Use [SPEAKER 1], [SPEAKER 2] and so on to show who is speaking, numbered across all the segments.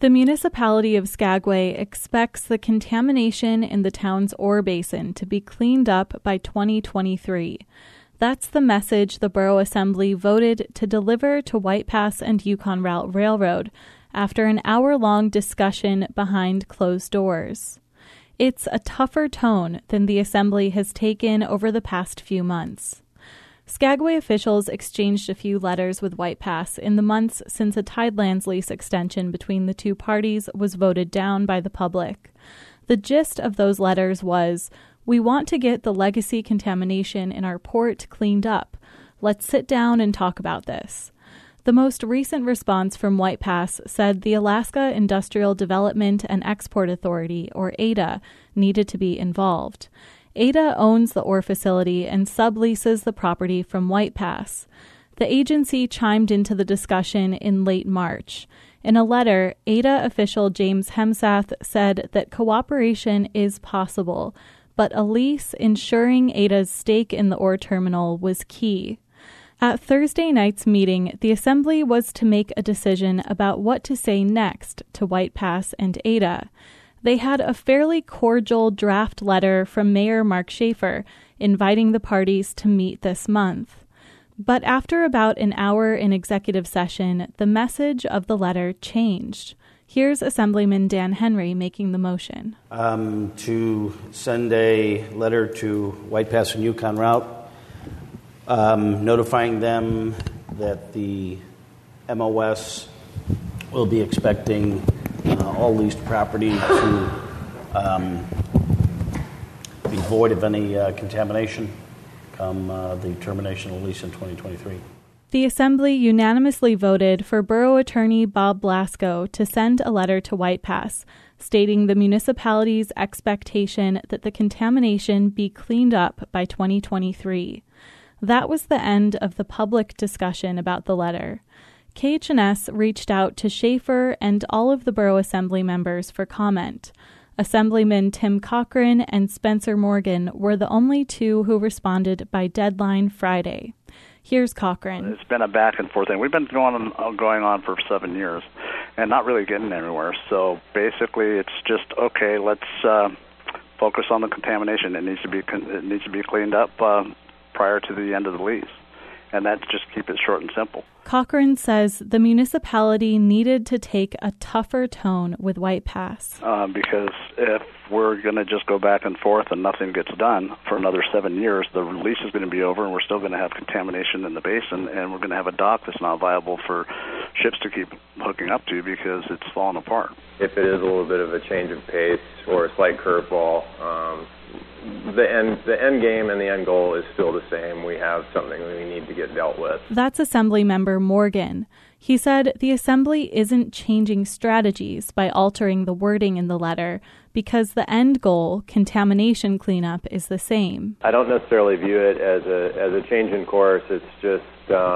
[SPEAKER 1] The municipality of Skagway expects the contamination in the town's ore basin to be cleaned up by 2023. That's the message the Borough Assembly voted to deliver to White Pass and Yukon Route Railroad after an hour-long discussion behind closed doors. It's a tougher tone than the Assembly has taken over the past few months. Skagway officials exchanged a few letters with White Pass in the months since a Tidelands lease extension between the two parties was voted down by the public. The gist of those letters was, "We want to get the legacy contamination in our port cleaned up. Let's sit down and talk about this." The most recent response from White Pass said the Alaska Industrial Development and Export Authority, or AIDA, needed to be involved. AIDA owns the ore facility and subleases the property from White Pass. The agency chimed into the discussion in late March. In a letter, AIDA official James Hemsath said that cooperation is possible, but a lease ensuring AIDA's stake in the ore terminal was key. At Thursday night's meeting, the Assembly was to make a decision about what to say next to White Pass and AIDA. They had a fairly cordial draft letter from Mayor Mark Schaefer inviting the parties to meet this month. But after about an hour in executive session, the message of the letter changed. Here's Assemblyman Dan Henry making the motion.
[SPEAKER 2] To send a letter to White Pass and Yukon Route, notifying them that the MOS will be expecting all leased property to be void of any contamination come the termination of the lease in 2023.
[SPEAKER 1] The Assembly unanimously voted for Borough Attorney Bob Blasco to send a letter to White Pass, stating the municipality's expectation that the contamination be cleaned up by 2023. That was the end of the public discussion about the letter. KHNS reached out to Schaefer and all of the Borough Assembly members for comment. Assemblyman Tim Cochran and Spencer Morgan were the only two who responded by deadline Friday. Here's Cochran.
[SPEAKER 3] It's been a back and forth thing. We've been going on for 7 years and not really getting anywhere. So basically it's just, okay, let's focus on the contamination. It needs to be cleaned up prior to the end of the lease. And that's just keep it short and simple.
[SPEAKER 1] Cochran says the municipality needed to take a tougher tone with White Pass.
[SPEAKER 3] Because if we're going to just go back and forth and nothing gets done for another 7 years, the lease is going to be over and we're still going to have contamination in the basin, and we're going to have a dock that's not viable for ships to keep hooking up to because it's falling apart.
[SPEAKER 4] If it is a little bit of a change of pace or a slight curveball, the end game and the end goal is still the same. We have something we need to get dealt with.
[SPEAKER 1] That's Assembly Member Morgan. He said the Assembly isn't changing strategies by altering the wording in the letter because the end goal, contamination cleanup, is the same.
[SPEAKER 4] I don't necessarily view it as a change in course. It's just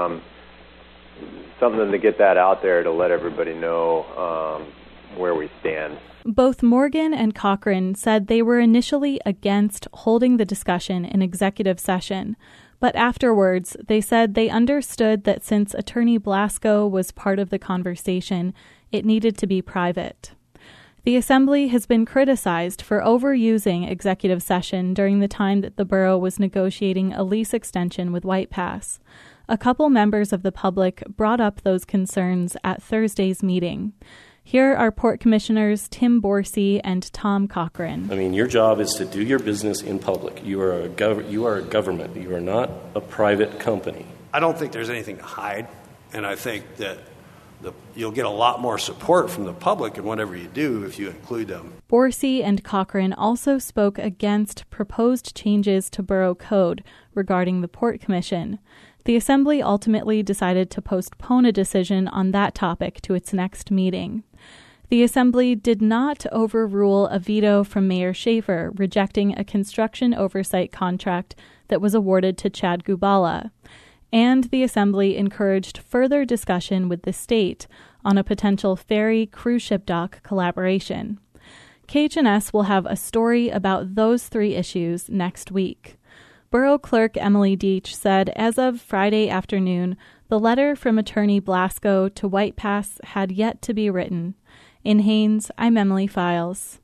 [SPEAKER 4] something to get that out there to let everybody know where we stand.
[SPEAKER 1] Both Morgan and Cochran said they were initially against holding the discussion in executive session, but afterwards they said they understood that since Attorney Blasco was part of the conversation, it needed to be private. The Assembly has been criticized for overusing executive session during the time that the borough was negotiating a lease extension with White Pass. A couple members of the public brought up those concerns at Thursday's meeting. Here are Port Commissioners Tim Borsey and Tom Cochran.
[SPEAKER 5] I mean, your job is to do your business in public. You are a government. You are not a private company.
[SPEAKER 6] I don't think there's anything to hide, and I think that you'll get a lot more support from the public in whatever you do if you include them.
[SPEAKER 1] Borsey and Cochran also spoke against proposed changes to Borough Code regarding the Port Commission. The Assembly ultimately decided to postpone a decision on that topic to its next meeting. The Assembly did not overrule a veto from Mayor Schaefer rejecting a construction oversight contract that was awarded to Chad Gubala. And the Assembly encouraged further discussion with the state on a potential ferry cruise ship dock collaboration. KHNS will have a story about those three issues next week. Borough Clerk Emily Deach said as of Friday afternoon, the letter from Attorney Blasco to White Pass had yet to be written. In Haines, I'm Emily Files.